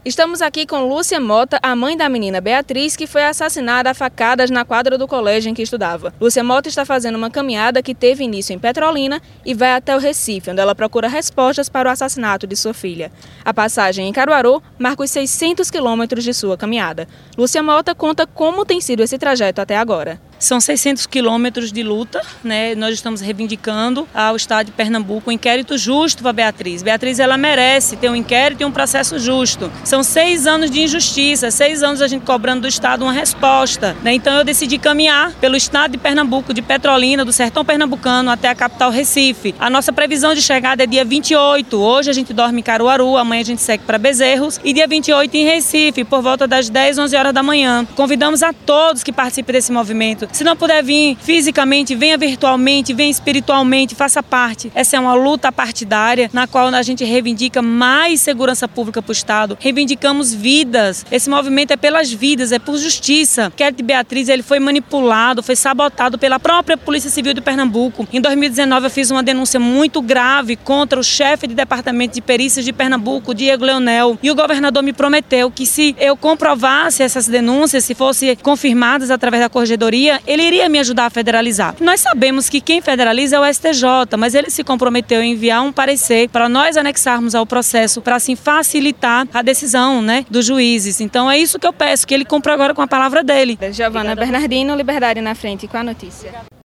Estamos aqui com Lúcia Mota, a mãe da menina Beatriz, que foi assassinada a facadas na quadra do colégio em que estudava. Lúcia Mota está fazendo uma caminhada que teve início em Petrolina e vai até o Recife, onde ela procura respostas para o assassinato de sua filha. A passagem em Caruaru marca os 600 quilômetros de sua caminhada. Lúcia Mota conta como tem sido esse trajeto até agora. São 600 quilômetros de luta, né? Nós estamos reivindicando ao Estado de Pernambuco um inquérito justo para Beatriz. Beatriz, ela merece ter um inquérito e um processo justo. São 6 anos de injustiça, 6 anos a gente cobrando do Estado uma resposta, né? Então eu decidi caminhar pelo Estado de Pernambuco, de Petrolina, do sertão pernambucano até a capital Recife. A nossa previsão de chegada é dia 28. Hoje a gente dorme em Caruaru, amanhã a gente segue para Bezerros e dia 28 em Recife, por volta das 10, 11 horas da manhã. Convidamos a todos que participem desse movimento. Se não puder vir fisicamente, venha virtualmente, venha espiritualmente, faça parte. Essa é uma luta partidária na qual a gente reivindica mais segurança pública para o Estado. Reivindicamos vidas. Esse movimento é pelas vidas, é por justiça. O inquérito de Beatriz, ele foi manipulado, foi sabotado pela própria Polícia Civil de Pernambuco. Em 2019 eu fiz uma denúncia muito grave contra o chefe de departamento de perícias de Pernambuco, Diego Leonel. E o governador me prometeu que se eu comprovasse essas denúncias, se fossem confirmadas através da corregedoria, ele iria me ajudar a federalizar. Nós sabemos que quem federaliza é o STJ, mas ele se comprometeu a enviar um parecer para nós anexarmos ao processo, para assim facilitar a decisão, né, dos juízes. Então é isso que eu peço, que ele cumpra agora com a palavra dele. Giovana Bernardino, Liberdade na Frente, com a notícia.